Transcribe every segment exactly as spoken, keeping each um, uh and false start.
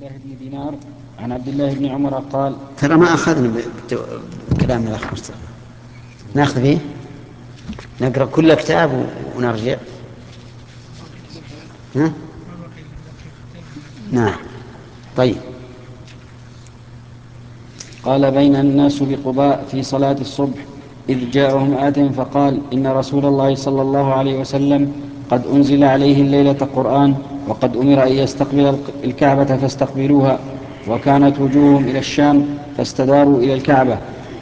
الله بن دينار عن عبد الله بن عمر قال: ترى ما أخذنا بكلام الأخ مصطفى، ناخذ فيه نقرأ كل كتاب ونرجع. ها؟ نعم. طيب. قال: بين الناس بقباء في صلاة الصبح إذ جاءهم آت فقال: إن رسول الله صلى الله عليه وسلم قد أنزل عليه الليلة قرآن، وقد أمر أن يستقبل الكعبة فاستقبلوها، وكانت وجوههم إلى الشام فاستداروا إلى الكعبة.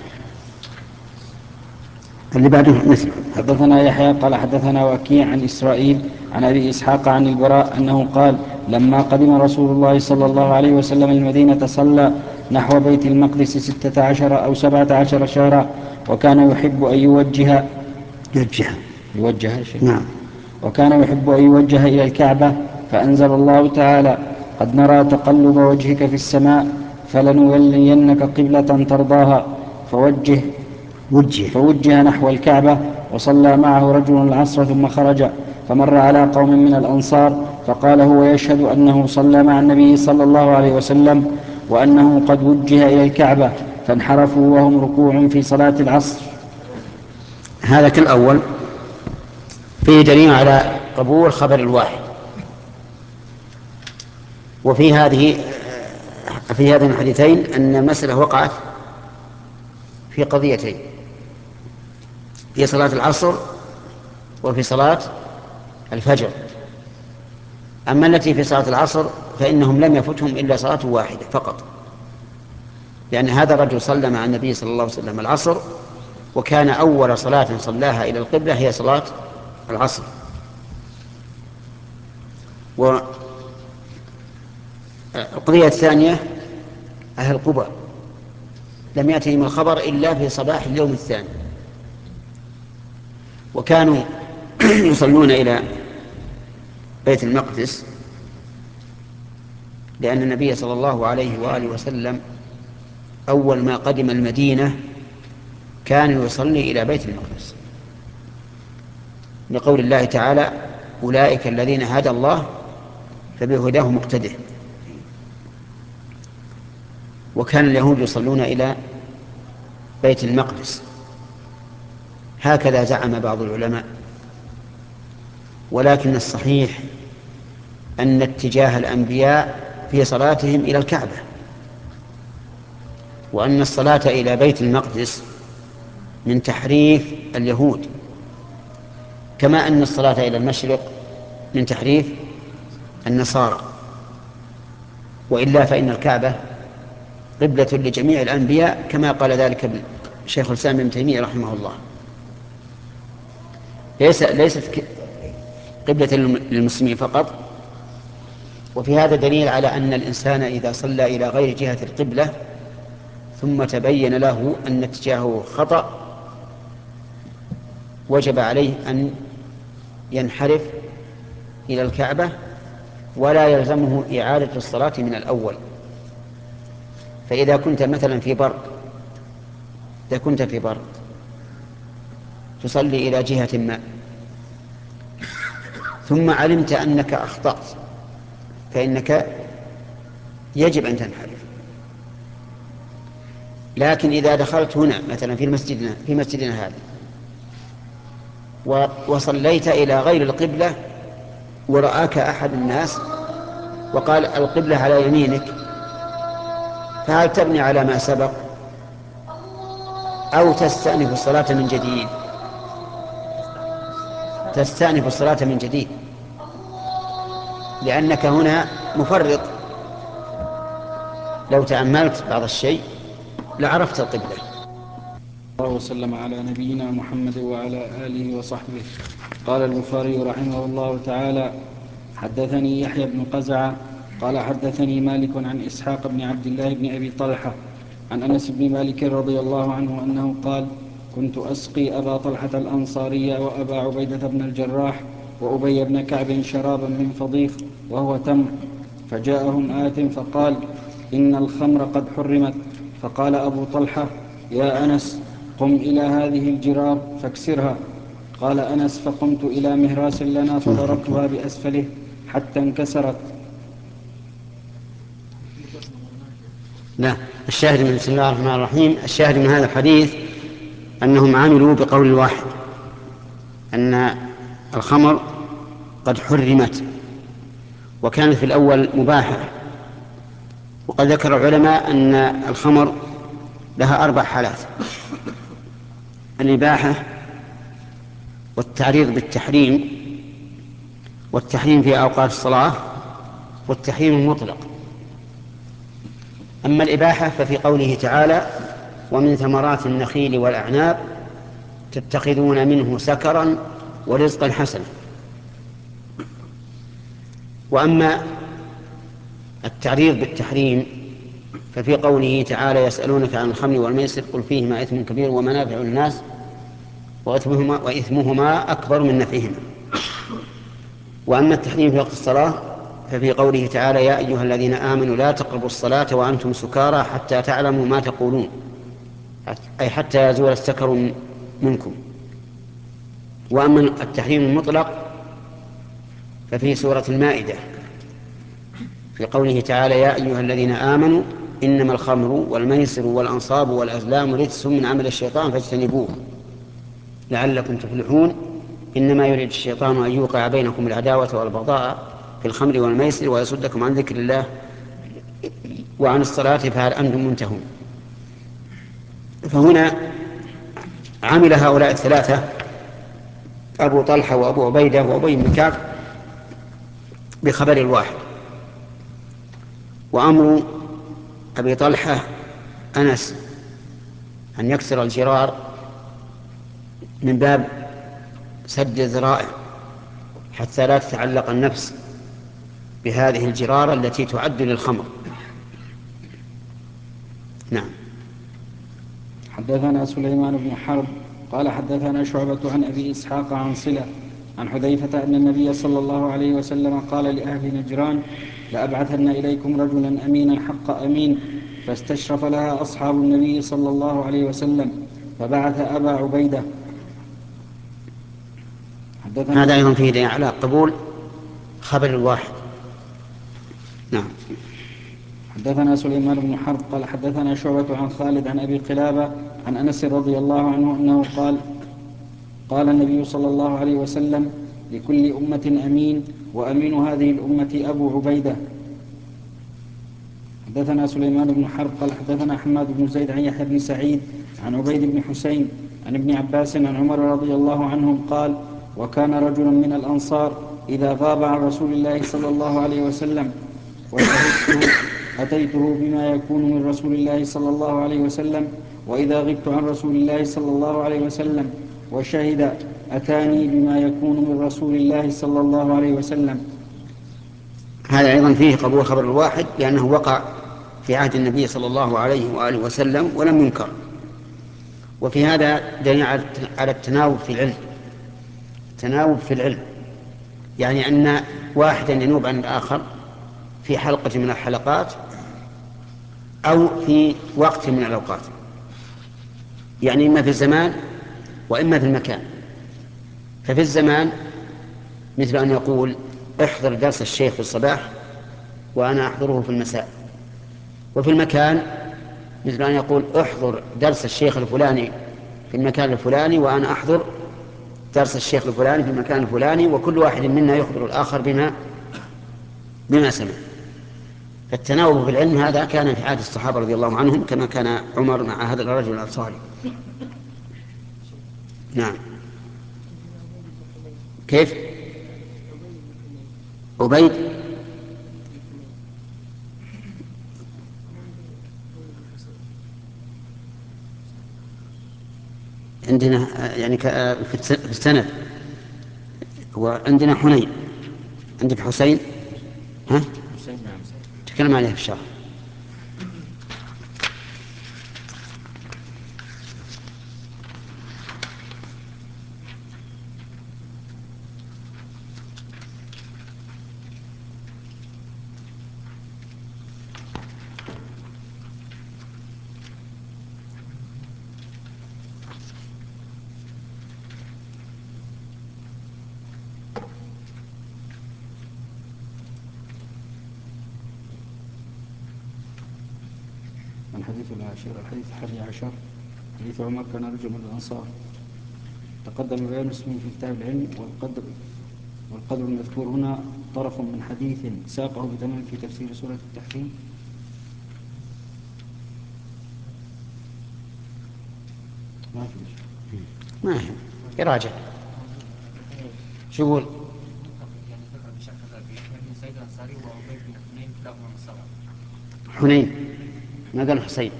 اللي بعده مثل. حدثنا يحيى قال: حدثنا وكيع عن إسرائيل عن أبي إسحاق عن البراء أنه قال: لما قدم رسول الله صلى الله عليه وسلم المدينة صلى نحو بيت المقدس ستة عشر أو سبعة عشر شهرا، وكان يحب أن يوجه يوجه يوجه شيء. نعم. وكان يحب أن يوجه إلى الكعبة، فأنزل الله تعالى: قد نرى تقلب وجهك في السماء فلنولينك قبلة ترضاها، فوجه وجه فوجه نحو الكعبة، وصلى معه رجل العصر ثم خرج، فمر على قوم من الأنصار فقال هو يشهد أنه صلى مع النبي صلى الله عليه وسلم وأنه قد وجه إلى الكعبة، فانحرفوا وهم ركوع في صلاة العصر. هذا كالأول فيه دليل على قبول خبر الواحد. وفي هذه في هذين الحديثين أن المسألة وقعت في قضيتين: في صلاة العصر وفي صلاة الفجر. أما التي في صلاة العصر فإنهم لم يفتهم إلا صلاة واحدة فقط، لأن هذا الرجل صلى مع النبي صلى الله عليه وسلم العصر، وكان أول صلاة صلاها إلى القبلة هي صلاة العصر. والقضية الثانية أهل قباء لم يأتهم الخبر إلا في صباح اليوم الثاني، وكانوا يصلون إلى بيت المقدس لأن النبي صلى الله عليه وآله وسلم أول ما قدم المدينة كان يصلي إلى بيت المقدس، لقول الله تعالى: أولئك الذين هدى الله فبهداه مقتده. وكان اليهود يصلون إلى بيت المقدس، هكذا زعم بعض العلماء، ولكن الصحيح أن اتجاه الأنبياء في صلاتهم إلى الكعبة، وأن الصلاة إلى بيت المقدس من تحريف اليهود، كما أن الصلاة إلى المشرق من تحريف النصارى. وإلا فإن الكعبة قبلة لجميع الأنبياء، كما قال ذلك شيخ الإسلام ابن تيمية رحمه الله. ليس ليست قبلة للمسلمين فقط. وفي هذا دليل على أن الإنسان إذا صلى إلى غير جهة القبلة ثم تبين له أن اتجاهه خطأ وجب عليه أن ينحرف إلى الكعبة، ولا يلزمه إعادة الصلاة من الأول. فإذا كنت مثلا في برد إذا كنت في برد تصلي إلى جهة ما ثم علمت أنك أخطأت، فإنك يجب أن تنحرف. لكن إذا دخلت هنا مثلا في مسجدنا في مسجدنا هذا وصليت إلى غير القبلة ورآك أحد الناس وقال القبلة على يمينك، فهل تبني على ما سبق أو تستأنف الصلاة من جديد؟ تستأنف الصلاة من جديد، لأنك هنا مفرط. لو تأملت بعض الشيء لعرفت القبلة. الله وسلم على نبينا محمد وعلى آله وصحبه. قال البخاري رحمه الله تعالى: حدثني يحيى بن قزعة قال حدثني مالك عن إسحاق بن عبد الله بن أبي طلحة عن أنس بن مالك رضي الله عنه أنه قال: كنت أسقي أبا طلحة الأنصاري وأبا عبيدة بن الجراح وأبي بن كعب شرابا من فضيخ وهو تمر، فجاءهم آت فقال: إن الخمر قد حرمت. فقال أبو طلحة: يا أنس، قم إلى هذه الجرار فاكسرها. قال أنس: فقمت إلى مهراس لنا فضربتها بأسفله حتى انكسرت. لا، الشاهد من بسم الله الرحمن الرحيم، الشاهد من هذا الحديث أنهم عملوا بقول واحد أن الخمر قد حرمت، وكانت في الأول مباحة. وقد ذكر العلماء أن الخمر لها أربع حالات: الإباحة، والتعريض بالتحريم، والتحريم في أوقات الصلاة، والتحريم المطلق. أما الإباحة ففي قوله تعالى: ومن ثمرات النخيل والأعناب تتخذون منه سكرا ورزقا حسنا. وأما التعريض بالتحريم ففي قوله تعالى: يسألونك عن الخمر والميسر قل فيهما إثم كبير ومنافع للناس وإثمهما, وإثمهما أكبر من نفعهما. وأما التحريم في وقت الصلاة ففي قوله تعالى: يا أيها الذين آمنوا لا تقربوا الصلاة وأنتم سكارى حتى تعلموا ما تقولون، أي حتى يزول السكر منكم. وأما التحريم المطلق ففي سورة المائدة في قوله تعالى: يا أيها الذين آمنوا إنما الخمر والميسر والأنصاب والأزلام رجس من عمل الشيطان فاجتنبوه لعلكم تفلحون إنما يريد الشيطان أن يوقع بينكم العداوة والبغضاء في الخمر والميسر ويصدكم عن ذكر الله وعن الصلاة فهل أنتم منتهون. فهنا عمل هؤلاء الثلاثة أبو طلحة وأبو عبيدة وأبي بن كعب بخبر الواحد. وأمر أبي طلحة أنس أن يكسر الجرار من باب سد الذرائع حتى لا تتعلق النفس بهذه الجرارة التي تعد للخمر. نعم. حدثنا سليمان بن حرب قال حدثنا شعبة عن أبي إسحاق عن صلة عن حذيفة أن النبي صلى الله عليه وسلم قال لأهل نجران: لأبعثن إليكم رجلا أمينا حق أمين. فاستشرف لها أصحاب النبي صلى الله عليه وسلم فبعث أبا عبيدة. هذا أيضا فيه دليل على قبول خبر الواحد. نعم. حدثنا سليمان بن حرب قال حدثنا شعبة عن خالد عن أبي قلابة عن أنس رضي الله عنه أنه قال: قال النبي صلى الله عليه وسلم: لكل أمة أمين وأمين هذه الأمة أبو عبيدة. حدثنا سليمان بن حرب قال حدثنا حماد بن زيد عن يحيى بن سعيد عن عبيد بن حسين عن ابن عباس عن عمر رضي الله عنهم قال: وكان رجل من الأنصار إذا غاب عن رسول الله صلى الله عليه وسلم وشهدته أتيته بما يكون من رسول الله صلى الله عليه وسلم، وإذا غبت عن رسول الله صلى الله عليه وسلم وشهد أتاني بما يكون من رسول الله صلى الله عليه وسلم. هذا أيضا فيه قبول خبر الواحد لأنه وقع في عهد النبي صلى الله عليه وآله وسلم ولم ينكر. وفي هذا دليل على التناوب في العلم. تناوب في العلم يعني أن واحدا ينوب عن الآخر في حلقة من الحلقات أو في وقت من الأوقات، يعني إما في الزمان وإما في المكان. ففي الزمان مثل أن يقول: احضر درس الشيخ في الصباح وأنا أحضره في المساء. وفي المكان مثل أن يقول: احضر درس الشيخ الفلاني في المكان الفلاني وأنا أحضر درس الشيخ الفلاني في المكان الفلاني، وكل واحد منا يخبر الآخر بما بما سمع. فالتناوب في العلم هذا كان في عهد الصحابة رضي الله عنهم، كما كان عمر مع هذا الرجل الأنصاري. نعم. كيف؟ عبيد عندنا يعني في السند، وعندنا حنين. عندك حسين؟ ها؟ تكلم عليه في الشرح. الحديث العاشر الحديث الحادي عشر حديث عمر كان رجل من الأنصار تقدم بيان اسمه في كتاب العلم. والقدر والقدر المذكور هنا طرف من حديث ساقه بتمام في تفسير سورة التحريم. ما في ما هي يراجع شو يقول؟ يعني ذكر بشكل ذلك يحيى بن سعيد الأنصاري وعبيد بن حنين كلاهما من الصحابة. حنين ما قال حسين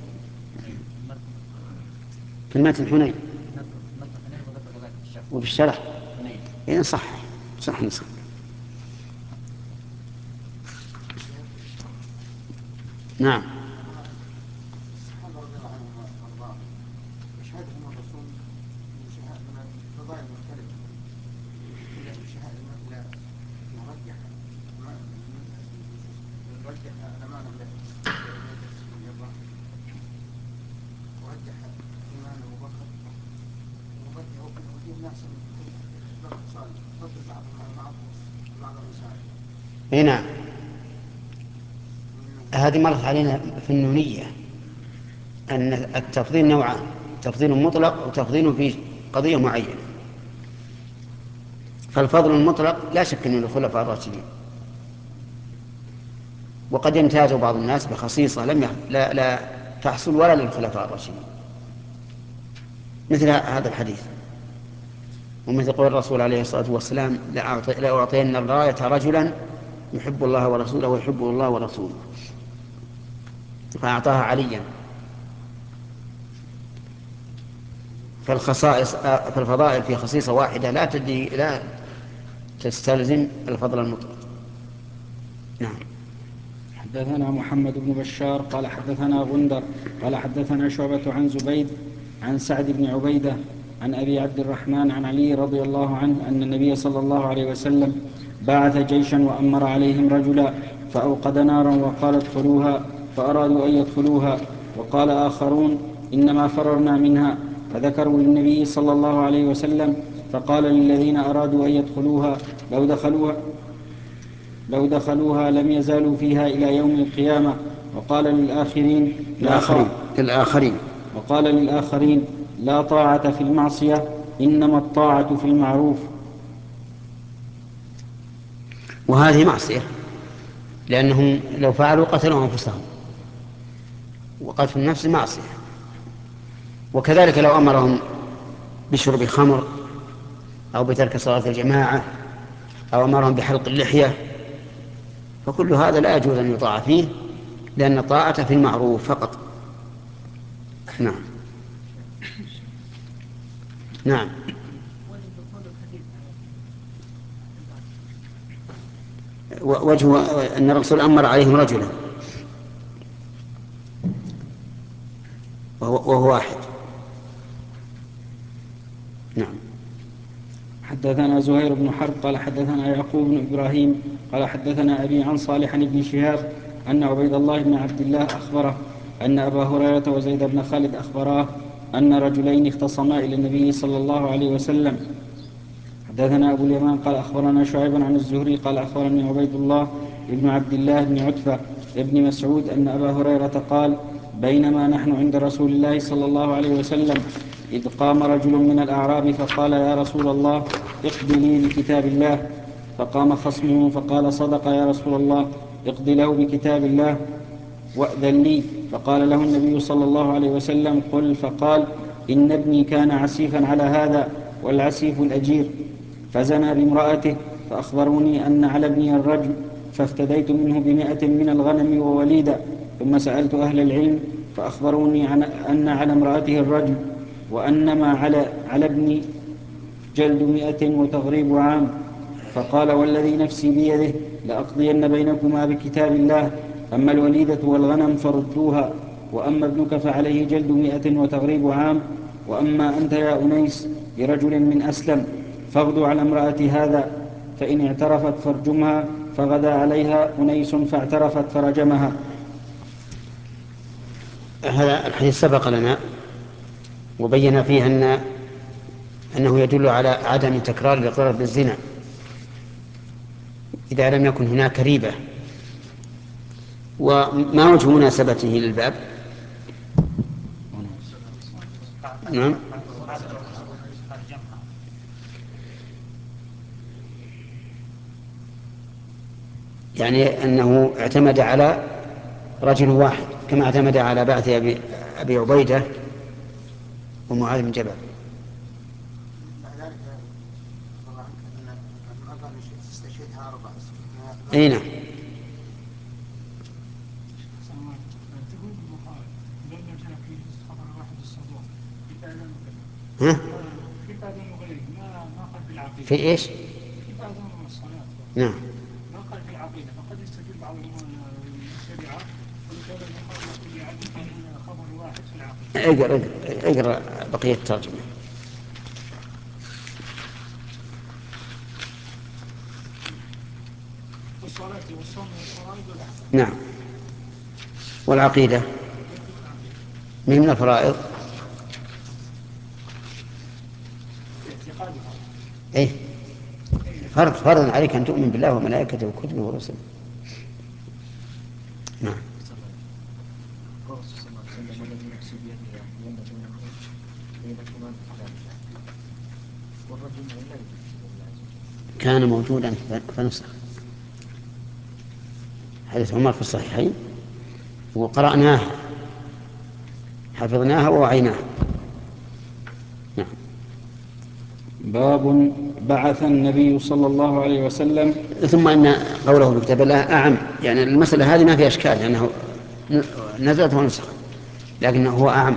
في المتن حنين وفي الشرح إيه صح صح صح. نعم. الصحابة رضي الله عنهم وأرضاهم يشهدهم الرسول من الفضائل المختلفة إلا الشهادة مثل نرجح نرجح الأمانة ورجح إيمان أبو بكر ورجح وجيه الناس من صالح فضل بعضهم على بعض وبعض المسائل. اي نعم هذه مرت علينا في النونية أن التفضيل نوعان، تفضيل مطلق وتفضيل في قضية معينة. فالفضل المطلق لا شك أنه للخلفاء الراشدين، وقد يمتاز بعض الناس بخصيصة لم يح... لا, لا تحصل ولا للخلفاء الراشدين، مثل هذا الحديث ومثل قول الرسول عليه الصلاة والسلام لأعطين الراية رجلا يحب الله ورسوله ويحبه الله ورسوله، فأعطاها عليا. فالخصائص فالفضائل في خصيصة واحدة لا تدي لا تستلزم الفضل المطلق. نعم. حدثنا محمد بن بشار قال حدثنا غندر قال حدثنا شعبة عن زبيد عن سعد بن عبيدة عن أبي عبد الرحمن عن علي رضي الله عنه أن النبي صلى الله عليه وسلم بعث جيشا وأمر عليهم رجلا فأوقد نارا وقال ادخلوها فأرادوا أن يدخلوها وقال آخرون إنما فررنا منها فذكروا للنبي صلى الله عليه وسلم فقال للذين أرادوا أن يدخلوها لو دخلوها لو دخلوها لم يزالوا فيها إلى يوم القيامة. وقال للآخرين لا الآخرين الآخرين وقال للآخرين لا طاعة في المعصية إنما الطاعة في المعروف. وهذه معصية لأنهم لو فعلوا قتلوا أنفسهم، وقتل النفس معصية. وكذلك لو أمرهم بشرب خمر أو بترك صلاة الجماعة أو أمرهم بحلق اللحية فكل هذا لا يجوز أن يطاع فيه، لأن الطاعة في المعروف فقط. نعم. نعم. وجه أن الرسول أمر عليهم رجلا وهو واحد. نعم. حدثنا زهير بن حرب قال حدثنا يعقوب بن إبراهيم قال حدثنا أبي عن صالح بن شهاب أن عبيد الله بن عبد الله أخبره أن أبا هريرة وزيد بن خالد أخبراه أن رجلين اختصما إلى النبي صلى الله عليه وسلم. حدثنا أبو اليمان قال أخبرنا شعيب عن الزهري قال أخبرني عبيد الله بن عبد الله بن عتبة ابن مسعود أن أبا هريرة قال بينما نحن عند رسول الله صلى الله عليه وسلم إذ قام رجل من الأعراب فقال يا رسول الله اقض لي بكتاب الله. فقام خصمه فقال صدق يا رسول الله اقض له بكتاب الله وأذن لي. فقال له النبي صلى الله عليه وسلم قل. فقال إن ابني كان عسيفا على هذا والعسيف الأجير فزنى بامرأته فأخبروني أن على ابني الرجم فافتديت منه بمائة من الغنم ووليدا ثم سألت أهل العلم فأخبروني عن أن على امرأته الرجم وأنما على, على ابني جلد مئة وتغريب عام. فقال والذي نفسي بيده لأقضين بينكما بكتاب الله أما الوليدة والغنم فردوها وأما ابنك فعليه جلد مئة وتغريب عام وأما أنت يا أنيس برجل من أسلم فاغدوا على امرأة هذا فإن اعترفت فارجمها فغدا عليها أنيس فاعترفت فرجمها. هذا الحديث سبق لنا وبين فيه أن أنه يدل على عدم تكرار الإقرار بالزنا إذا لم يكن هناك ريبة. وما وجه مناسبته للباب؟ نعم. يعني أنه اعتمد على رجل واحد كما اعتمد على بعث أبي, أبي عبيدة ومعاذ بن جبل. اي نعم. ها؟ في ايش؟ نعم. ما قال في العقيدة، فقد يستدل بعض الشريعة خبر واحد في العقيدة. اقرأ اقرأ بقية الترجمة. والصلاة والصوم والفرائض والأحكام. نعم. والعقيدة من الفرائض. ايه فرض فرض عليك ان تؤمن بالله وملائكته وكتبه ورسله. نعم. كان موجودا فنسخ. حديث عمر في الصحيحين وقرأناها حفظناها ووعيناها. نعم. باب بعث النبي صلى الله عليه وسلم. ثم ان قوله بكتاب الله اعم، يعني المسألة هذه ما فيها اشكال لانه نزلت ونسخ، لكنه هو اعم.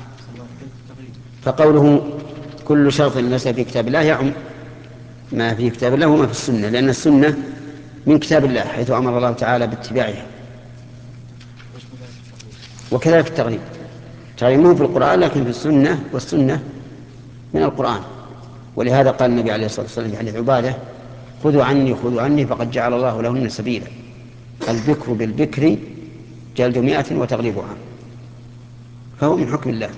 فقوله كل شرط ليس في كتاب الله يعم ما في كتاب الله وما في السنة، لأن السنة من كتاب الله حيث أمر الله تعالى باتباعها. وكذلك التغريب، التغريب مو في القرآن لكن في السنة، والسنة من القرآن. ولهذا قال النبي عليه الصلاة والسلام في حديث عبادة: خذوا عني خذوا عني فقد جعل الله لهن سبيلا، البكر بالبكر جلد مئة وتغريب عام. فهو من حكم الله.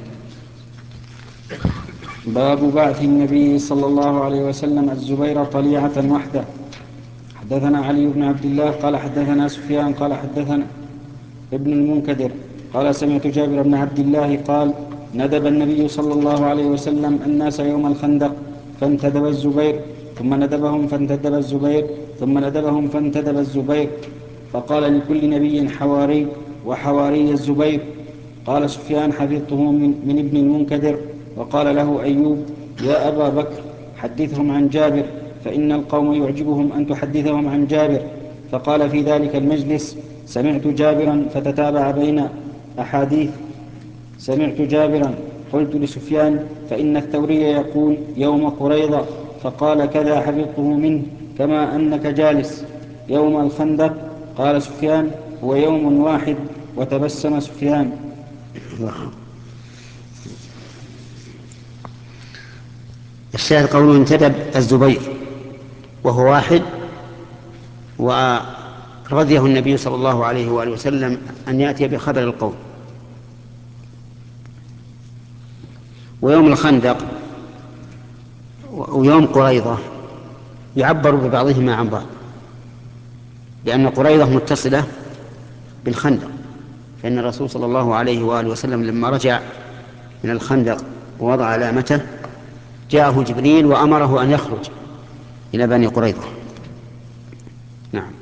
باب بعث النبي صلى الله عليه وسلم الزبير طليعة وحده. حدثنا علي بن عبد الله قال حدثنا سفيان قال حدثنا ابن المنكدر قال سمعت جابر بن عبد الله قال ندب النبي صلى الله عليه وسلم الناس يوم الخندق فانتدب الزبير ثم ندبهم فانتدب الزبير ثم ندبهم فانتدب الزبير فقال لكل نبي حواري وحواري الزبير. قال سفيان حفظته من, من ابن المنكدر. وقال له أيوب يا أبا بكر حدثهم عن جابر فإن القوم يعجبهم أن تحدثهم عن جابر. فقال في ذلك المجلس سمعت جابرا فتتابع بين أحاديث سمعت جابرا قلت لسفيان فإن الثوري يقول يوم قريضة فقال كذا حفظته منه كما أنك جالس يوم الخندق. قال سفيان هو يوم واحد. وتبسم سفيان. الشاهد قوله انتدب الزبير وهو واحد، ورضيه النبي صلى الله عليه وآله وسلم أن يأتي بخبر القوم. ويوم الخندق ويوم قريضة يعبر ببعضهما عن بعض، لأن قريضة متصلة بالخندق، فإن الرسول صلى الله عليه وآله وسلم لما رجع من الخندق ووضع علامته جاءه جبريل وأمره أن يخرج إلى بني قريظة. نعم.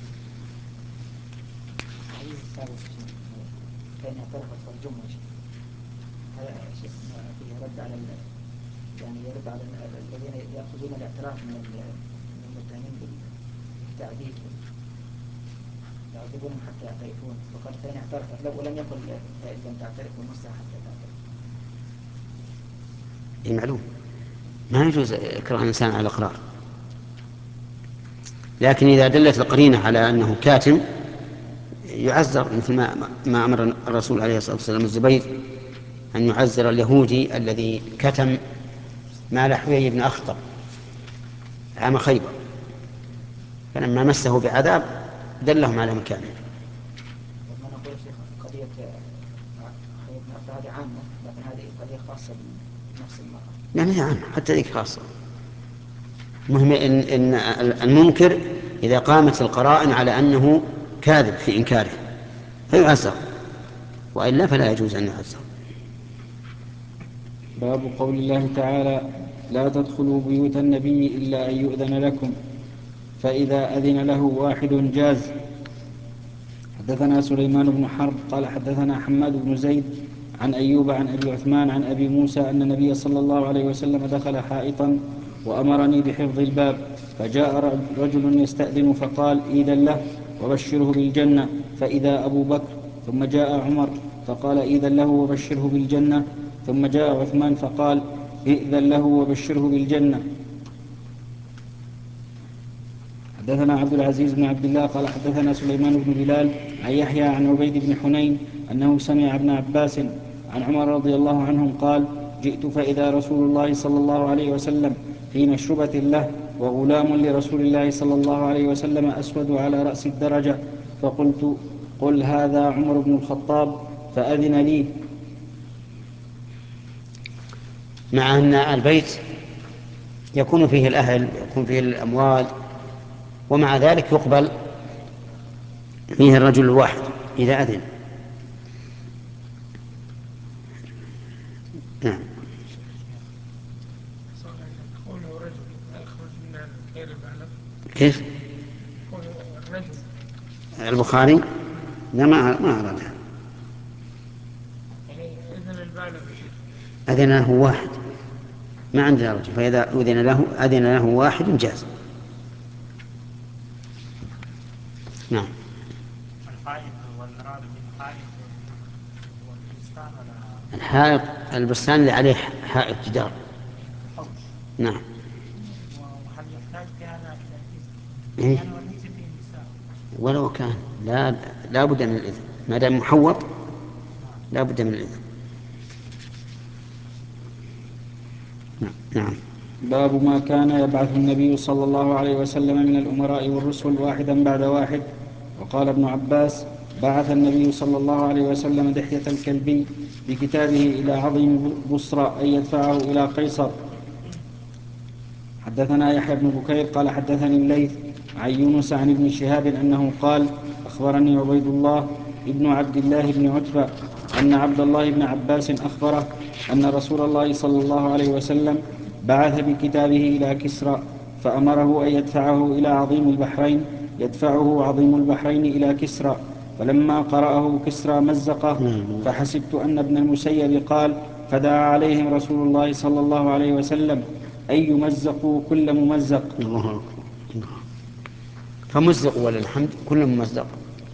فإن اعترفت فالجملة هذا فيه رد على يعني يرد على الذين يأخذون الاعتراف من المتهمين بالتعذيب يعذبونهم حتى يعترفون، وقال فإن اعترفت لو ولم يقل فإن لم تعترف والمصلحة حتى تعترف. إيه معلوم ما يجوز إكراه الإنسان على الإقرار، لكن إذا دلت القرينة على أنه كاتم يعذر، مثل ما ما أمر الرسول عليه الصلاة والسلام الزبير أن يعذر اليهودي الذي كتم مال حويي بن أخطب عام خيبر، فلما مسه بعذاب دلهم على مكانه. ما نقول شيخ قضية حويي بن أخطب هذه عامة، لكن هذه قضية خاصة بنفس المرأة. يعني هي عامة حتى ذيك خاصة. المهم إن, إن المنكر إذا قامت القرائن على أنه كاذب في إنكاره فيعذر. وإلا فلا يجوز أن يعزر. باب قول الله تعالى: لا تدخلوا بيوت النبي إلا أن يؤذن لكم، فإذا أذن له واحد جاز. حدثنا سليمان بن حرب قال حدثنا حماد بن زيد عن أيوب عن أبي عثمان عن أبي موسى أن النبي صلى الله عليه وسلم دخل حائطا وأمرني بحفظ الباب، فجاء رجل يستأذن فقال: إذن له وبشره بالجنة، فإذا أبو بكر، ثم جاء عمر فقال: إذن له وبشره بالجنة، ثم جاء عثمان فقال: إذن له وبشره بالجنة. حدثنا عبد العزيز بن عبد الله قال حدثنا سليمان بن بلال عن يحيى عن عبيد بن حنين أنه سمع ابن عباس عن عمر رضي الله عنهم قال: جئت فإذا رسول الله صلى الله عليه وسلم في مشربة له وغلام لرسول الله صلى الله عليه وسلم أسود على رأس الدرجة، فقلت: قل هذا عمر بن الخطاب، فأذن لي. مع أن البيت يكون فيه الأهل، يكون فيه الأموال، ومع ذلك يقبل فيه الرجل الواحد إذا أذن. نعم. كيف؟ البخاري لا ما ما أراد هذا. أذن له واحد، ما عندنا رجل، فإذا أذن له أذن له واحد جاز. نعم. الحائط والمراد بالحائط والبستان ولا الحائط البستان اللي عليه حائط جدار. حوش؟ نعم. وهل يحتاج في هذا إلى إيه؟ الإذن؟ يعني وليس فيه النساء ولو كان لا لا بد من الإذن، ما دام محوط لا بد من الإذن. نعم. نعم. باب ما كان يبعث النبي صلى الله عليه وسلم من الأمراء والرسل واحدا بعد واحد. وقال ابن عباس: بعث النبي صلى الله عليه وسلم دحية الكلبي بكتابه إلى عظيم بصرى أن يدفعه إلى قيصر. حدثنا يحيى بن بكير قال حدثني الليث عن يونس عن ابن شهاب أنه قال: أخبرني عبيد الله ابن عبد الله بن عتبة أن عبد الله بن عباس أخبره أن رسول الله صلى الله عليه وسلم بعث بكتابه إلى كسرى فأمره أن يدفعه إلى عظيم البحرين يدفعه عظيم البحرين إلى كسرى، فلما قرأه كسرى مزقه، فحسبت أن ابن المسيب قال: فدعا عليهم رسول الله صلى الله عليه وسلم أن يمزقوا كل ممزق. الله أكبر. فمزق وللحمد كل ممزق.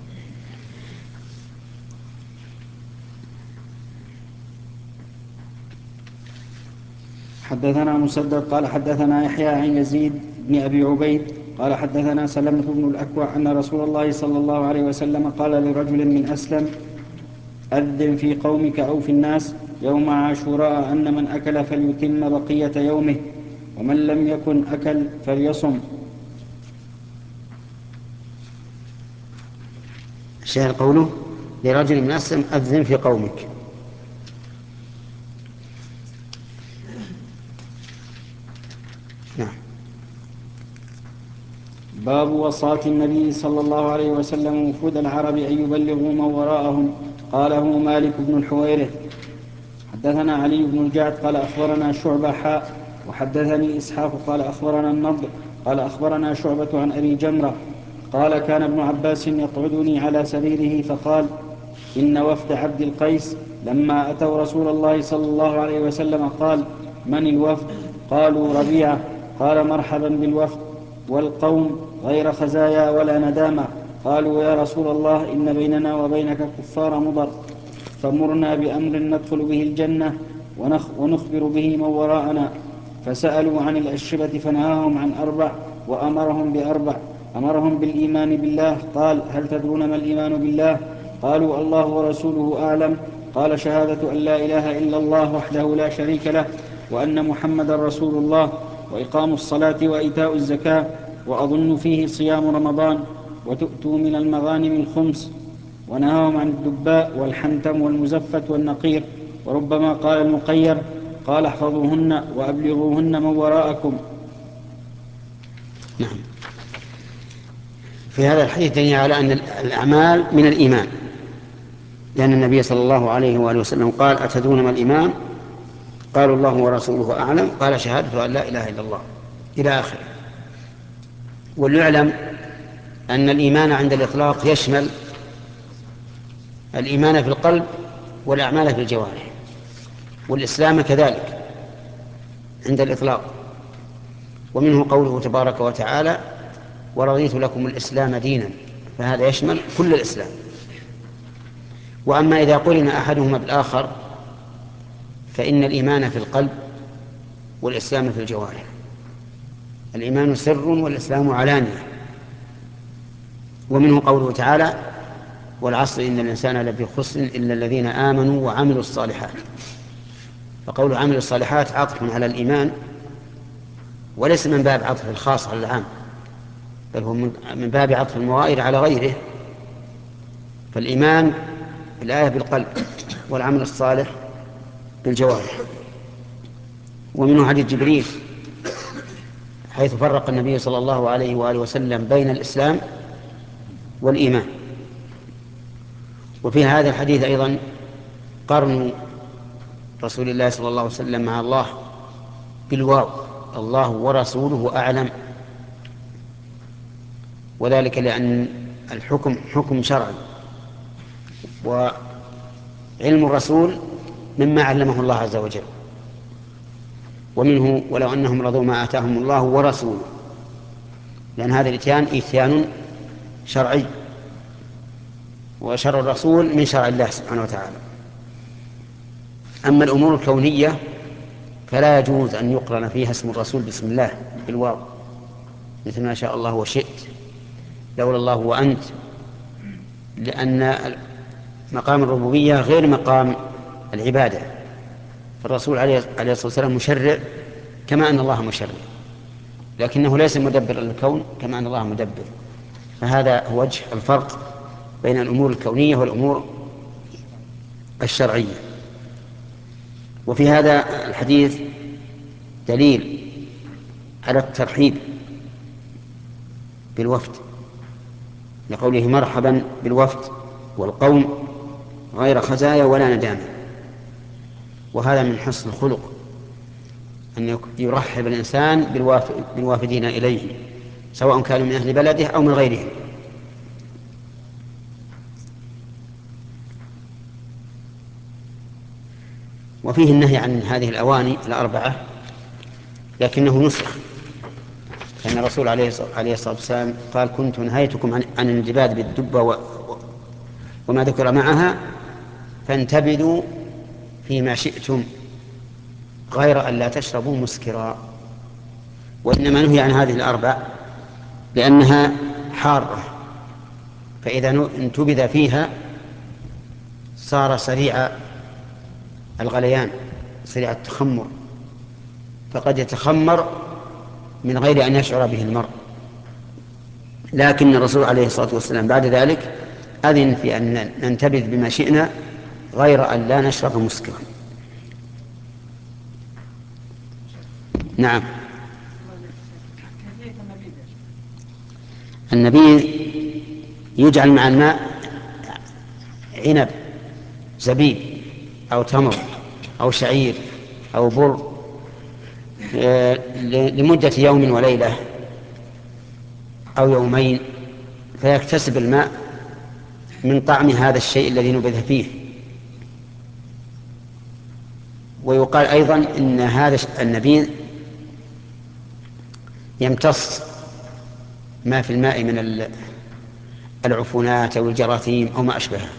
حدثنا مسدد قال حدثنا يحيى عن يزيد بن أبي عبيد قال حدثنا سلمة بن الأكوع أن رسول الله صلى الله عليه وسلم قال لرجل من أسلم: أذن في قومك أو في الناس يوم عاشوراء أن من أكل فليتم بقية يومه، ومن لم يكن أكل فليصم. الشاهد قوله لرجل من أسلم: أذن في قومك. نعم. باب وصاة النبي صلى الله عليه وسلم وفود العرب أن يبلغوا من وراءهم. قاله مالك بن الحويرث. حدثنا علي بن الجعد قال أخبرنا شعبة حاء وحدثني إسحاق قال أخبرنا النضر قال أخبرنا شعبة عن أبي جمرة قال: كان ابن عباس يقعدني على سريره فقال: إن وفد عبد القيس لما أتوا رسول الله صلى الله عليه وسلم قال: من الوفد؟ قالوا: ربيعة. قال: مرحبا بالوفد والقوم غير خزايا ولا ندامة. قالوا: يا رسول الله إن بيننا وبينك كفار مضر، فمرنا بأمر ندخل به الجنة ونخبر به من وراءنا. فسألوا عن الأشربة فنهاهم عن أربع وأمرهم بأربع. أمرهم بالإيمان بالله. قال: هل تدرون ما الإيمان بالله؟ قالوا: الله ورسوله أعلم. قال: شهادة أن لا إله إلا الله وحده لا شريك له وأن محمدا رسول الله، وإقام الصلاة وإيتاء الزكاة، وأظن فيه صيام رمضان، وتؤتوا من المغانم الخمس. ونهاهم عن الدباء والحنتم والمزفة والنقير. وربما قال المقير: قال: احفظوهن وأبلغوهن من وراءكم. نعم. في هذا الحديث دليل على أن الأعمال من الإيمان، لأن النبي صلى الله عليه وآله وسلم قال: أتدرون ما الإيمان؟ قالوا: الله ورسوله أعلم. قال: شهادة أن لا إله إلا الله، إلى آخره. وليعلم أن الإيمان عند الإطلاق يشمل الإيمان في القلب والأعمال في الجوارح، والإسلام كذلك عند الإطلاق. ومنه قوله تبارك وتعالى: ورضيت لكم الإسلام دينا، فهذا يشمل كل الإسلام. وأما إذا قرن أحدهما بالآخر فإن الإيمان في القلب والإسلام في الجوارح. الإيمان سر والإسلام علانية. ومنه قوله تعالى: والعصر إن الإنسان لفي خسر إلا الذين آمنوا وعملوا الصالحات. فقول عملوا الصالحات عطف على الإيمان، وليس من باب عطف الخاص على العام، بل هو من باب عطف المغاير على غيره. فالإيمان الآية بالقلب، والعمل الصالح بالجوارح. ومنه حديث جبريل حيث فرق النبي صلى الله عليه وآله وسلم بين الإسلام والإيمان. وفي هذا الحديث أيضا قرن رسول الله صلى الله عليه وسلم مع الله بالواو: الله ورسوله أعلم. وذلك لأن الحكم حكم شرعي، وعلم الرسول مما علمه الله عز وجل. ومنه: ولو أنهم رضوا ما آتاهم الله ورسوله، لأن هذا الإتيان إتيان شرعي، وشرع الرسول من شرع الله سبحانه وتعالى. أما الأمور الكونية فلا يجوز أن يقرن فيها اسم الرسول بسم الله بالواو، مثل ما شاء الله وشئت، لولا الله وأنت، لأن مقام الربوبية غير مقام العبادة. فالرسول عليه الصلاة والسلام مشرع كما أن الله مشرع، لكنه ليس مدبر للكون كما أن الله مدبر. فهذا هو وجه الفرق بين الأمور الكونية والأمور الشرعية. وفي هذا الحديث دليل على الترحيب بالوفد، لقوله: مرحبا بالوفد والقوم غير خزايا ولا ندامة. وهذا من حسن الخلق أن يرحب الإنسان بالوافدين إليه، سواء كانوا من أهل بلده أو من غيرهم. وفيه النهي عن هذه الأواني الأربعة، لكنه نسخ، لأن الرسول عليه الصلاة والسلام قال: كنت نهيتكم عن الانجباد بالدبة وما ذكر معها، فانتبذوا فيما شئتم غير أن لا تشربوا مسكرا. وإنما نهي عن هذه الأربع لأنها حارة، فإذا انتبذ فيها صار سريع الغليان، سريع التخمر، فقد يتخمر من غير أن يشعر به المرء. لكن الرسول عليه الصلاة والسلام بعد ذلك أذن في أن ننتبذ بما شئنا غير أن لا نشرب مسكرا. نعم. النبيذ يجعل مع الماء عنب، زبيب، أو تمر، أو شعير، أو بر، لمدة يوم وليلة أو يومين، فيكتسب الماء من طعم هذا الشيء الذي نبذ فيه. ويقال أيضا إن هذا النبيذ يمتص ما في الماء من العفونات أو الجراثيم أو ما أشبهه،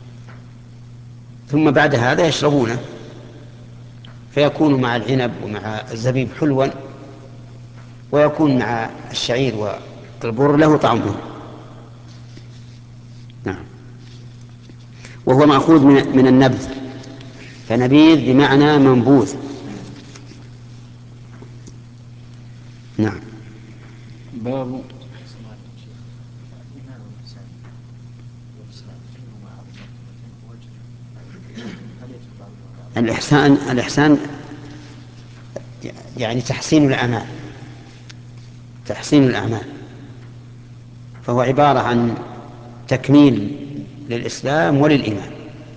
ثم بعد هذا يشربونه، فيكون مع العنب ومع الزبيب حلوا، ويكون مع الشعير والبر له طعمه. نعم. وهو مأخوذ من النبذ، فنبيذ بمعنى منبوذ. نعم. باب الإحسان الإحسان يعني تحسين الأعمال، تحسين الأعمال، فهو عبارة عن تكميل للإسلام وللإيمان.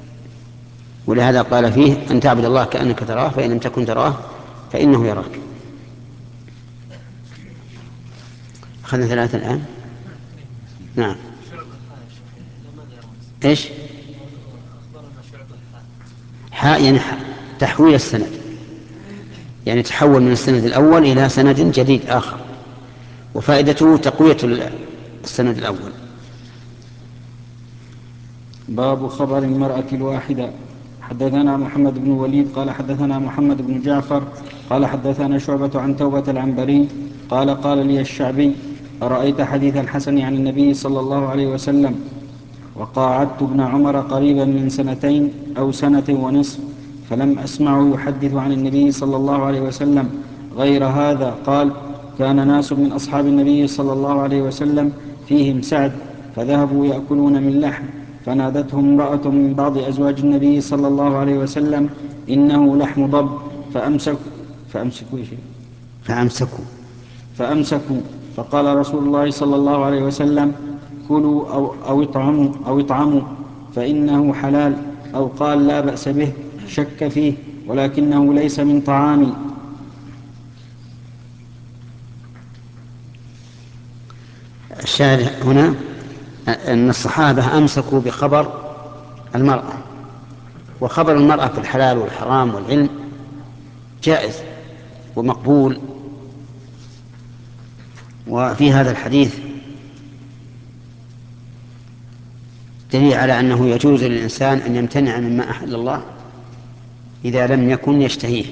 ولهذا قال فيه أن تعبد الله كأنك تراه فإن لم تكن تراه فإنه يراك. أخذنا ثلاثة الآن. نعم. إيش؟ حاء يعني تحويل السند، يعني تحول من السند الأول إلى سند جديد آخر، وفائدته تقوية السند الأول. باب خبر المرأة الواحدة. حدثنا محمد بن وليد قال حدثنا محمد بن جعفر قال حدثنا شعبة عن توبة العنبري قال قال لي الشعبي: أرأيت حديث الحسن عن النبي صلى الله عليه وسلم؟ وقاعدت ابن عمر قريبا من سنتين أو سنة ونصف فلم أسمعه يحدث عن النبي صلى الله عليه وسلم غير هذا. قال: كان ناس من أصحاب النبي صلى الله عليه وسلم فيهم سعد فذهبوا يأكلون من لحم، فنادتهم امرأة من بعض أزواج النبي صلى الله عليه وسلم: إنه لحم ضب، فأمسكوا فأمسكوا فأمسكوا فأمسكوا فقال رسول الله صلى الله عليه وسلم: كلوا أو, أو, اطعموا أو اطعموا فإنه حلال، أو قال: لا بأس به، شك فيه، ولكنه ليس من طعامي. الشاهد هنا أن الصحابة أمسكوا بخبر المرأة، وخبر المرأة في الحلال والحرام والعلم جائز ومقبول. وفي هذا الحديث دليل على أنه يجوز للإنسان أن يمتنع مما أحل الله إذا لم يكن يشتهيه،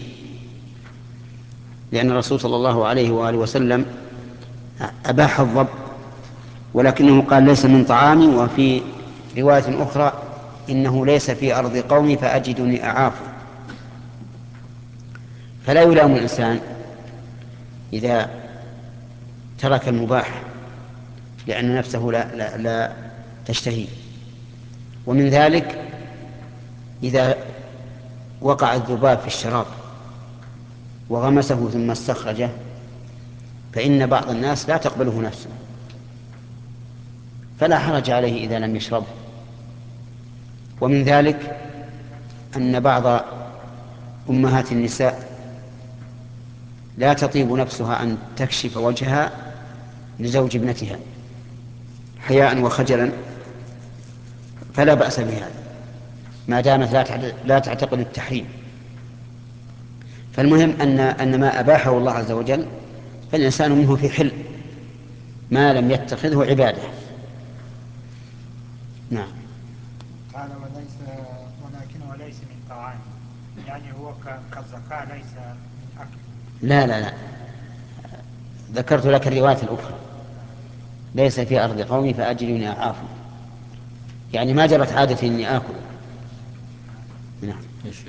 لأن الرسول صلى الله عليه وآله وسلم أباح الضب، ولكنه قال: ليس من طعامي. وفي رواية أخرى: إنه ليس في أرض قومي فأجدني أعاف. فلا يلام الإنسان إذا ترك المباح لأن نفسه لا, لا, لا تشتهي. ومن ذلك إذا وقع الذباب في الشراب وغمسه ثم استخرجه، فإن بعض الناس لا تقبله نفسه، فلا حرج عليه إذا لم يشربه. ومن ذلك أن بعض أمهات النساء لا تطيب نفسها أن تكشف وجهها لزوج ابنتها حياء وخجلا، فلا بأس بهذا ما دامت لا تعتقد التحريم. فالمهم أن أن ما أباحه الله عز وجل فالإنسان منه في حل ما لم يتخذه عبادة. نعم. قال وليس ولكنه ليس من طعام، يعني هو كالزكاة ليس من أكل. لا لا لا ذكرت لك الرواية الأخرى: ليس في أرض قومي فأجلني أعاف، يعني ما جرت عادتي إني آكل. نعم. شيخ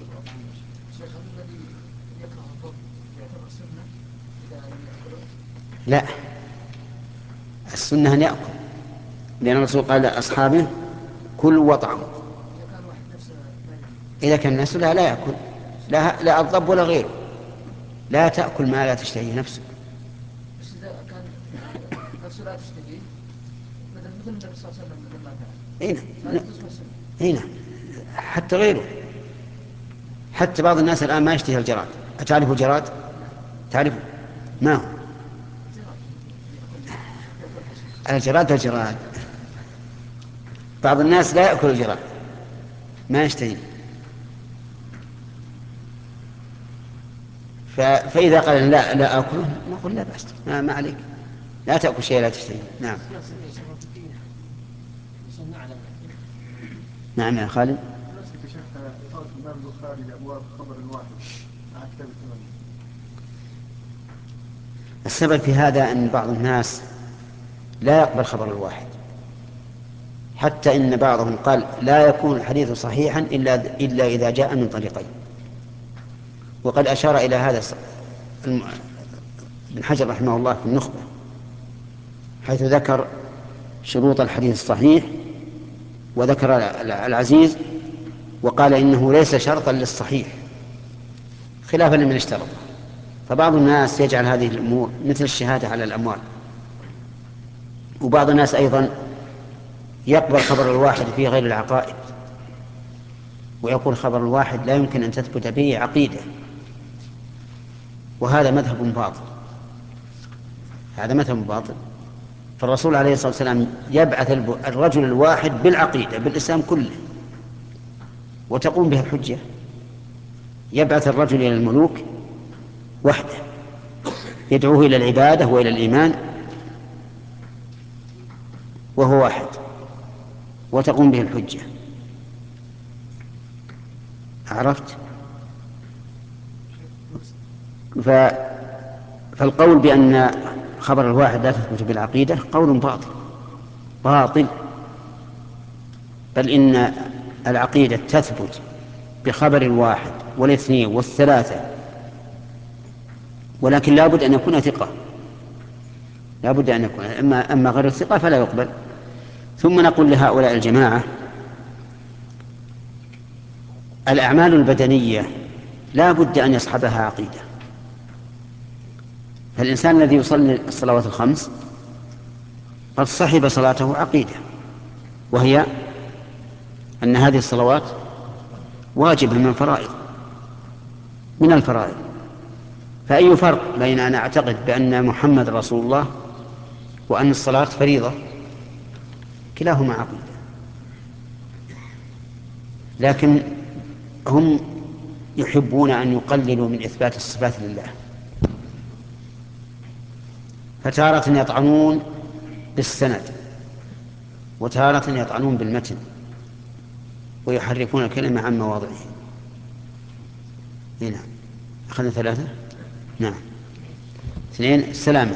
الذي يكره الضب يعتبر سنة إذا لم يأكله؟ لا، السنة أن يأكل، لأن الرسول قال لأصحابه: كلوا واطعموا. إذا كان واحد نفسه إذا كان الناس لا لا يأكل، لا, لا الضب ولا غيره، لا تأكل ما لا تشتهيه نفسك. بس إذا كان نفسه لا تشتهيه مثل مثل النبي صلى الله عليه وسلم لما كان هنا هنا حتى غيره، حتى بعض الناس الآن ما يشتهي الجراد. أتعرف الجراد؟ تعرفه؟ ما هو الجراد؟ الجراد بعض الناس لا يأكل الجراد، ما يشتهي. فإذا قال لا لا أكله نقول لا بأس، ما, ما عليك، لا تأكل شيء لا تشتهي. نعم. نعم يا خالد. السبب في هذا أن بعض الناس لا يقبل خبر الواحد، حتى إن بعضهم قال: لا يكون الحديث صحيحا إلا, إلا إذا جاء من طريقين. وقد أشار إلى هذا ابن حجر رحمه الله في النخبة، حيث ذكر شروط الحديث الصحيح وذكر العزيز، وقال إنه ليس شرطا للصحيح خلافا لمن اشترط. فبعض الناس يجعل هذه الأمور مثل الشهادة على الأموال، وبعض الناس أيضا يقبل خبر الواحد في غير العقائد، ويقول خبر الواحد لا يمكن أن تثبت به عقيدة، وهذا مذهب باطل، هذا مذهب باطل. فالرسول عليه الصلاة والسلام يبعث الرجل الواحد بالعقيدة بالإسلام كله وتقوم به الحجة، يبعث الرجل إلى الملوك وحده يدعوه إلى العبادة وإلى الإيمان وهو واحد وتقوم به الحجة. عرفت؟ ف... فالقول بأن خبر الواحد لا تثبت بالعقيدة قول باطل باطل، بل إن العقيدة تثبت بخبر الواحد والاثنين والثلاثة، ولكن لا بد أن يكون ثقة، لا بد أن يكون، أما, أما غير الثقة فلا يقبل. ثم نقول لهؤلاء الجماعة: الأعمال البدنية لا بد أن يصحبها عقيدة. فالإنسان الذي يصلي الصلوات الخمس قد صحب صلاته عقيدة، وهي أن هذه الصلوات واجبة من الفرائض من الفرائض فأي فرق بين أن أعتقد بأن محمد رسول الله وأن الصلاة فريضة؟ كلاهما عقيدة. لكن هم يحبون أن يقللوا من إثبات الصفات لله، فتارة يطعنون بالسند وتارة يطعنون بالمتن ويحرفون الكلمة عن مواضعه. هنا أخذنا ثلاثة. نعم. اثنين السلامة.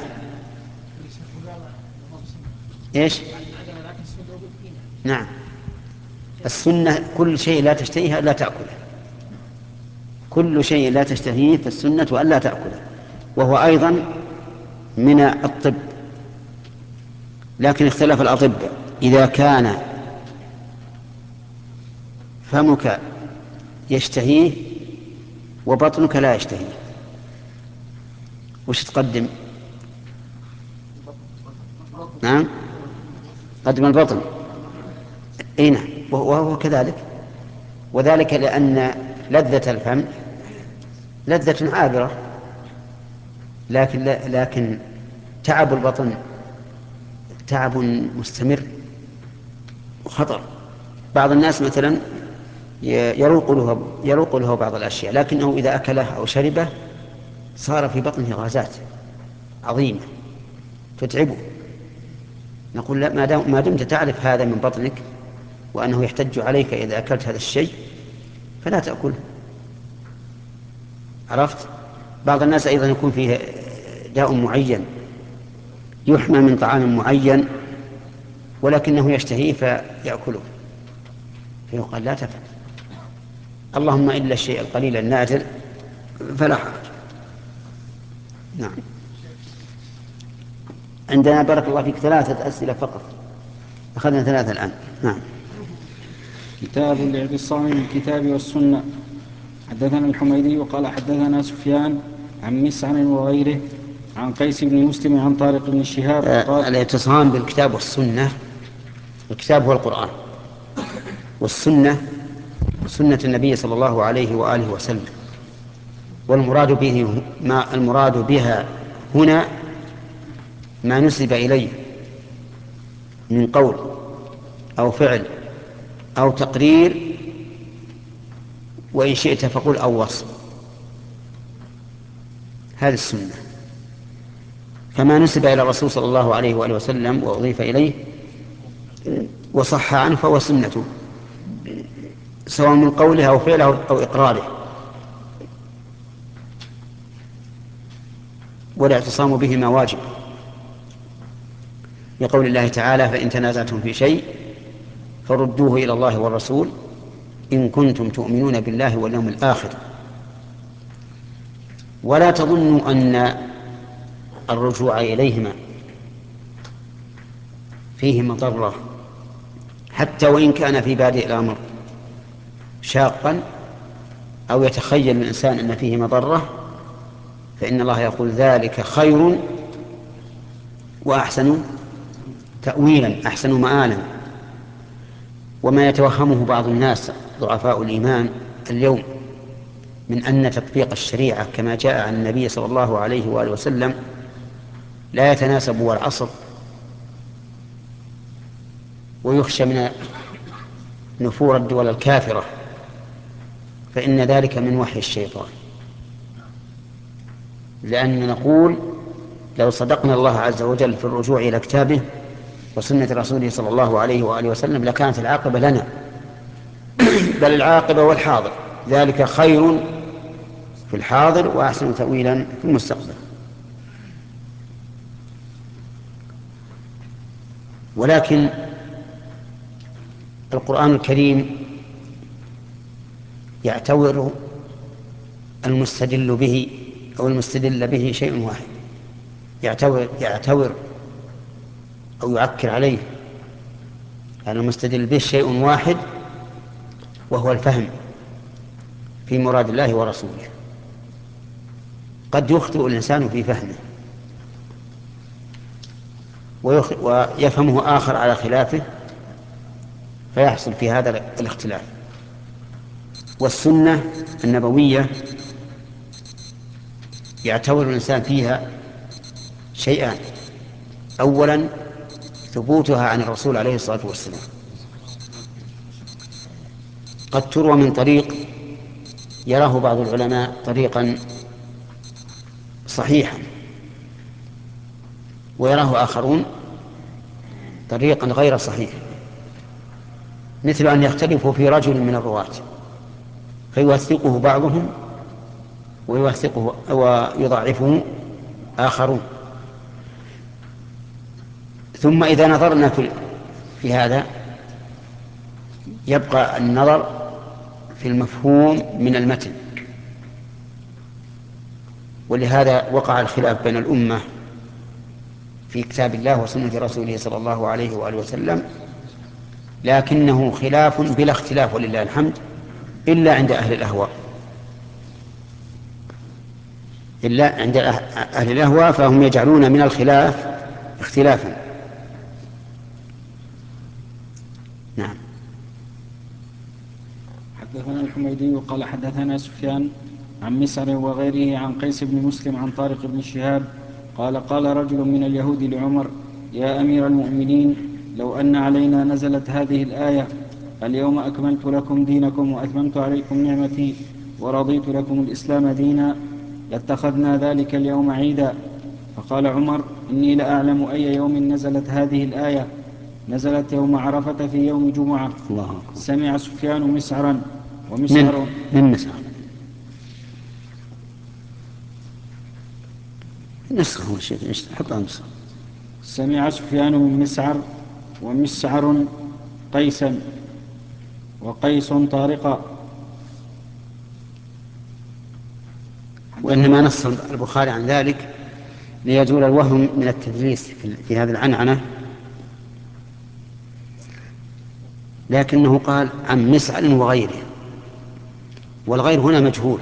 إيش؟ نعم. السنة كل شيء لا تشتهيه لا تأكله، كل شيء لا تشتهيه فالسنة ألا تأكله، وهو أيضا من الطب. لكن اختلف الأطباء: إذا كان فمك يشتهيه وبطنك لا يشتهيه وش تقدم؟ نعم، قدم البطن. اي نعم، وهو كذلك، وذلك لأن لذة الفم لذة عابرة، لكن لكن تعب البطن تعب مستمر وخطر. بعض الناس مثلا يروق له يروق له بعض الأشياء، لكنه إذا أكله أو شربه صار في بطنه غازات عظيمة تتعبه. نقول لا، ما دمت تعرف هذا من بطنك وأنه يحتج عليك إذا أكلت هذا الشيء فلا تأكله. عرفت؟ بعض الناس أيضا يكون فيه داء معين يحمى من طعام معين ولكنه يشتهيه فيأكله، فيقال لا تفعل، اللهم إلا الشيء القليل النادر فلا حرج. نعم. عندنا بارك الله فيك ثلاثة أسئلة فقط، أخذنا ثلاثة الآن. نعم. كتاب الاعتصام بالكتاب والسنة. حدثنا الحميدي وقال حدثنا سفيان عن مسعر وغيره عن قيس بن مسلم عن طارق بن شهاب قال: الاعتصام بالكتاب والسنة، الكتاب هو القرآن، والسنة سنة النبي صلى الله عليه وآله وسلم، والمراد به ما المراد بها هنا ما نسب إليه من قول أو فعل أو تقرير، وإن شئت فقل أو وصف، هذه السنة. فما نسب إلى الرسول صلى الله عليه وآله وسلم وأضيف إليه وصح عنه فهو سنته، سواء من قوله أو فعله أو إقراره. والاعتصام بهما واجب، لقول الله تعالى: فإن تنازعتم في شيء فردوه إلى الله والرسول إن كنتم تؤمنون بالله واليوم الآخر. ولا تظنوا أن الرجوع إليهما فيه مضرة، حتى وإن كان في بادئ الأمر شاقا أو يتخيل الإنسان أن فيه مضرة، فإن الله يقول: ذلك خير وأحسن تأويلا، أحسن مآلا. وما يتوهمه بعض الناس ضعفاء الإيمان اليوم من أن تطبيق الشريعة كما جاء عن النبي صلى الله عليه وآله وسلم لا يتناسب والعصر، ويخشى من نفور الدول الكافرة، فإن ذلك من وحي الشيطان. لأن نقول لو صدقنا الله عز وجل في الرجوع إلى كتابه وسنة رسوله صلى الله عليه وآله وسلم لكانت العاقبة لنا، بل العاقبة والحاضر، ذلك خير في الحاضر وأحسن تأويلا في المستقبل. ولكن القرآن الكريم يعتبر المستدل به أو المستدل به شيء واحد، يعتبر, يعتبر أو يعكر عليه أن المستدل به شيء واحد، وهو الفهم في مراد الله ورسوله. قد يخطئ الإنسان في فهمه ويفهمه آخر على خلافه، فيحصل في هذا الاختلاف. والسنة النبوية يعتبر الإنسان فيها شيئان: أولا ثبوتها عن الرسول عليه الصلاة والسلام، قد تروى من طريق يراه بعض العلماء طريقا صحيحا، ويراه آخرون طريقا غير صحيح، مثل أن يختلفوا في رجل من الرواة فيوثقه بعضهم ويوثقه ويضعفه آخرون. ثم إذا نظرنا في, في هذا يبقى النظر في المفهوم من المتن، ولهذا وقع الخلاف بين الأمة في كتاب الله وسنة رسوله صلى الله عليه وآله وسلم، لكنه خلاف بلا اختلاف ولله الحمد، إلا عند أهل الأهواء. إلا عند أهل الأهواء فهم يجعلون من الخلاف اختلافا. نعم. حدثنا الحميدي قال حدثنا سفيان عن مسعر وغيره عن قيس بن مسلم عن طارق بن شهاب قال قال رجل من اليهود لعمر: يا أمير المؤمنين، لو أن علينا نزلت هذه الآية: اليوم أكملت لكم دينكم وأتممت عليكم نعمتي ورضيت لكم الإسلام دينا لاتخذنا ذلك اليوم عيدا. فقال عمر: إني لأعلم أي يوم نزلت هذه الآية. نزلت يوم عرفة في يوم جمعة. الله أكبر. سمع سفيان مسعرا ومسعر من, من مسعر نسخة هو شيء حطها نسخة. سمع سفيان من مسعر ومسعر قيسا وقيس طارقا. وإنما نص البخاري عن ذلك ليزول الوهم من التدليس في هذه العنعنة، لكنه قال عن مسعر وغيره، والغير هنا مجهول.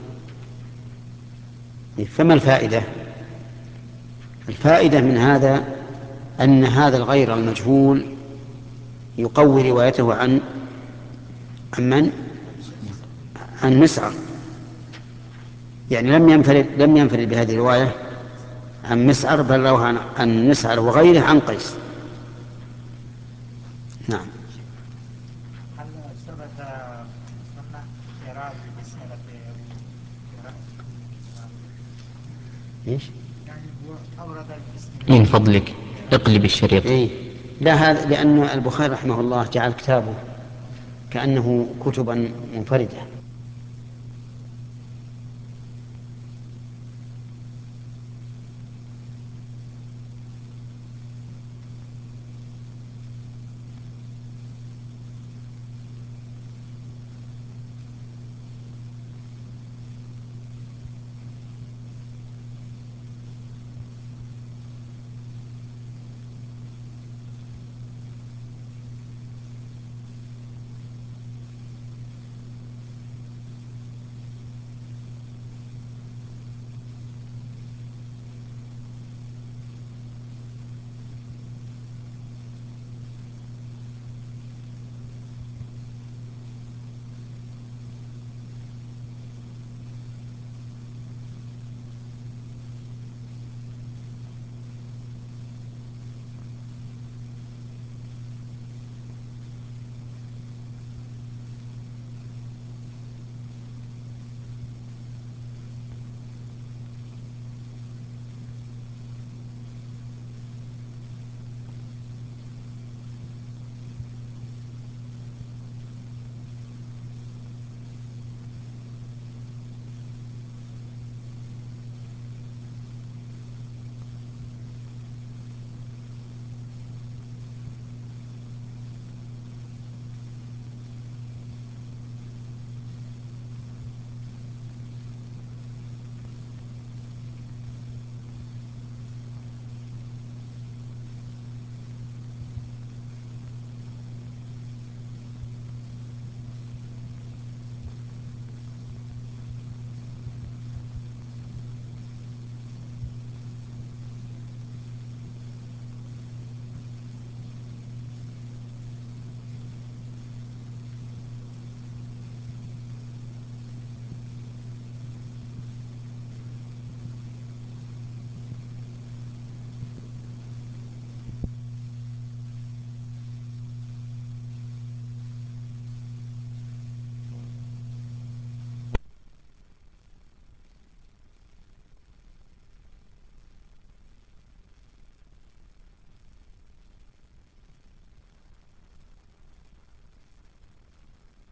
فما الفائدة؟ الفائدة من هذا أن هذا الغير المجهول يقوي روايته عن عن من؟ عن مسعر، يعني لم ينفرد لم ينفرد بهذه الرواية عن مسعر، بل روى عن, عن مسعر وغيره عن قيس. نعم. هل ثبت سنة إعراب بسملة ايش؟ يعني هو أورد البسم من فضلك اقلب الشريط. إيه؟ لا، هذا لأن البخاري رحمه الله جعل كتابه كأنه كتبا منفردة،